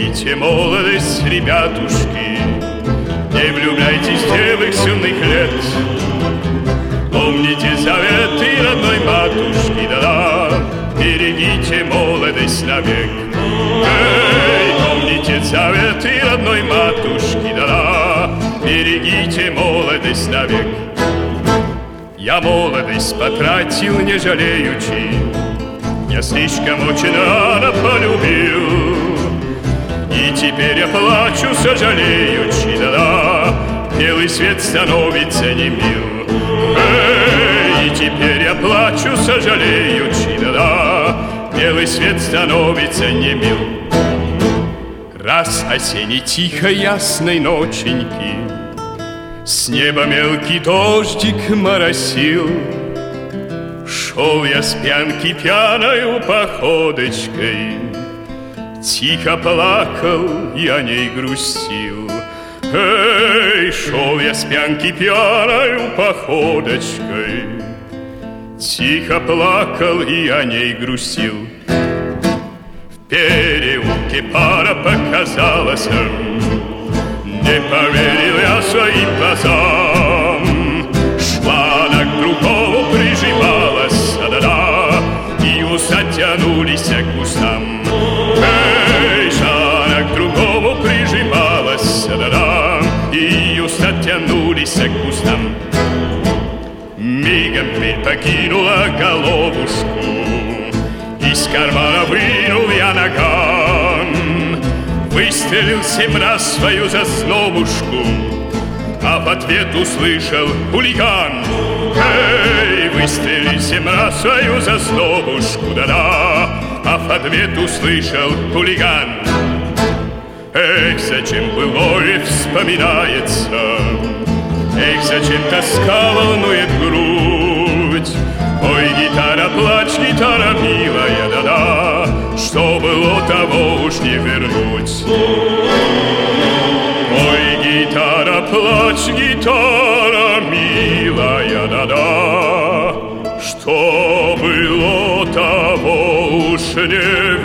Берегите молодость, ребятушки, не влюбляйтесь в девок с юных лет. Помните заветы родной матушки, да-да, берегите молодость навек. Эй, помните заветы родной матушки, да-да, берегите молодость навек. Я молодость потратил, не жалеючи, я слишком очень рано полюбил. И теперь я плачу, сожалеючи, да-да, белый свет становится немил. Эй, и теперь я плачу, сожалеючи, да-да, белый свет становится немил. Раз осенней тихой ясной ноченьки с неба мелкий дождик моросил, шел я с пьянки пьяною походочкой, тихо плакал и о ней грустил. Эй, шел я с пьянки пьяною походочкой, тихо плакал и о ней грустил. В переулке пара показалась, не поверил я своим глазам. Шла она к другому, прижималась, да-да, и уста тянулись к кустам. Эй, шла она к другому, прижималась, да-да, и уста тянулись к кустам. Мигом дверь покинула головушку, из кармана вынул я наган, выстрелил 7 раз свою заслонушку, а в ответ услышал хулиган. Эй, выстрелил 7 раз свою заслонушку, да-да, а в ответ услышал хулиган. Эх, зачем былое вспоминается, эх, зачем тоска волнует грудь. Ой, гитара, плачь, гитара милая, да-да, что было, того уж не вернуть. Ой, гитара, плачь, гитара милая, да-да, что было, того уж не